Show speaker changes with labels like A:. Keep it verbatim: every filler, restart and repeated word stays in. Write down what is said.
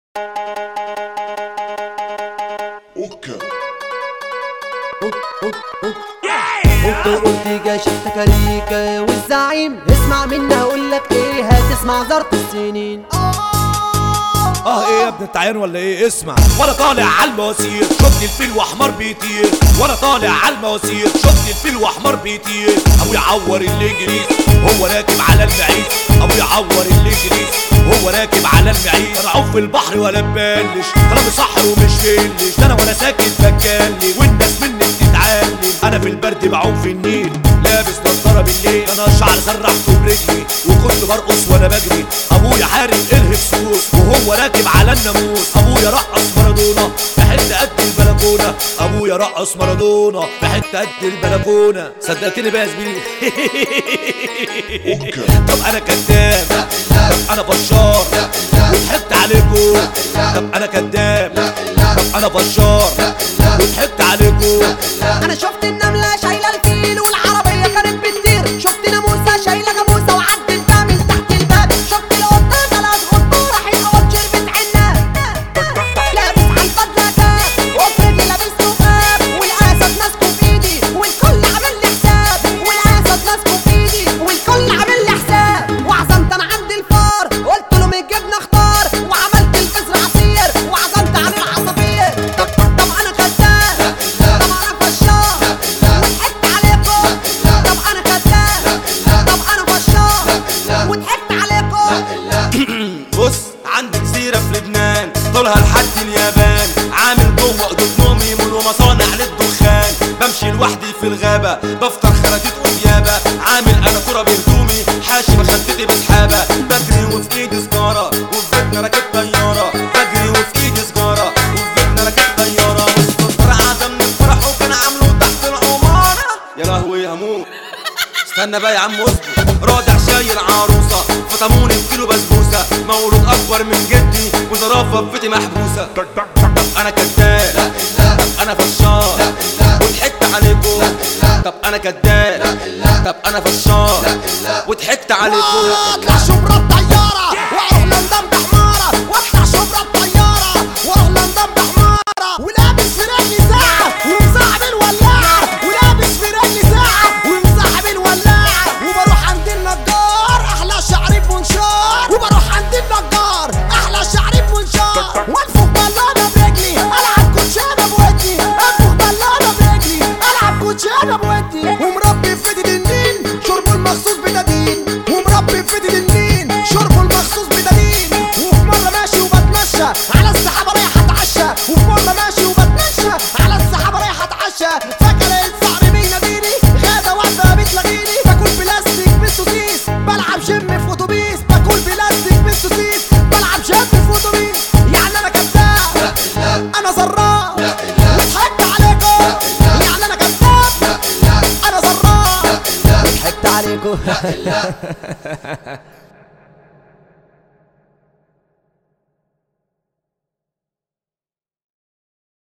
A: اوكا
B: قلت قلت جا شفت كاريكا والزعيم اسمع مني هقولك ايه، هتسمع زرط السنين.
C: اه ايه يا ابن التعيان ولا ايه؟ اسمع، وانا طالع على المواسير شفت الفيل وحمار بيطير، وانا طالع على المواسير شفت الفيل وحمار بيطير. ابو يعور الانجليز هو راكب على المعيز، ابو يعور الانجليز هو راكب على المعيز. انا اعوم في البحر ولا ببلش، كلامي صح ومش فلش، ده انا وانا ساكت بتكلم والناس مني بتتعلم. انا في البرد بعوم في النيل لابس نضاره بالليل، انا شعر سرحته برجلي وكنت برقص وانا بجري. ابويا حارب الهكسوس وهو راكب على الناموس، ابويا رقص مارادونا في حته قد البلكونه، ابويا رقص مارادونا في حته قد البلكونه. صدقتني بقى يا زميلي؟ طب انا كداب، طب انا بشار وضحكت عليكم، طب انا كداب، طب انا بشار وضحكت عليكم.
B: انا شفت النمله شايله الفيل والعربيه كانت بتطير، شفت ناموسه شايله جاموسه وعدت بقى من تحت الباب، شفت القطه ثلاث قطه راحت اول شربت عناب، لابس على البدله كاب وفي رجلي لابس رقاب، والاسد ماسكه في ايدي والكل عامل لي حساب، والاسد ماسكه في ايدي والكل عامل لي حساب. وعزمت انا عند الفار قلت له من الجبنه اختار، وعملت البذر عصير وعزمت عليه العصافير. طب طب انا كداب، طب انا فشار وضحكت عليكم، طب انا كداب، طب انا فشار وضحكت عليكم.
D: بص عندي جزيرة في لبنان طولها لحد اليابان، عامل جوه قدود نومي مول ومصانع للدخان، بمشي لوحدي في الغابة بفطر خراتيت وديابة، عامل انا كرة بهدومي حاشي مخدتي بسحابة، بجري وفي ايدي سجارة وفي بيتنا راكب طيارة، بجري وفي ايدي سجارة وفي بيتنا راكب طيارة. مصطفى عدم الفرح وكان عامله تحت العمارة. يا لهوي هموت، استنى بقى يا عم اصبر. رادع شايل عروسة فطموني بكيلو بسبوسة، مولود اكبر من جدي وزرافة بفتي محبوسة. طب انا كداب، طب انا فشار وضحكت عليكم، طب انا كداب، طب انا فشار وضحكت عليكم.
B: اطلع شبرا بطيارة واروح لندن بحمارة، واطلع شبرا بطيارة واروح لندن بحمارة، ولابس في رجلي ساعة ومصاحب الولاعة، ولابس في رجلي ساعة ومصاحب الولاعة، وبروح عند النجار احلى شعري بمنشار، وبروح عند النجار احلى شعري بمنشار، وانفخ بلانة برجلي العب كوتشانة بودني، انفخ بلانة برجلي العب كوتشانة بودني. ومربي في فدي النين شربه المخصوص بدادين، ومربي في فدي النين شربه المخصوص بدادين. وفي مرة ماشي وبتمشى على السحابة رايح اتعشى، وفي مرة ماشي وبتمشى على السحابة رايح اتعشى، فاكر صاحبي بيناديني غادة واقفة بتلاقيني، باكل بلاستيك بالسوسيس بلعب جيم في اتوبيس، باكل بلاستيك بالسوسيس بلعب جيم في اتوبيس. يعني انا كداب، انا زراق وضحكت عليكم، يعني انا كداب، انا زراق وضحكت عليكم.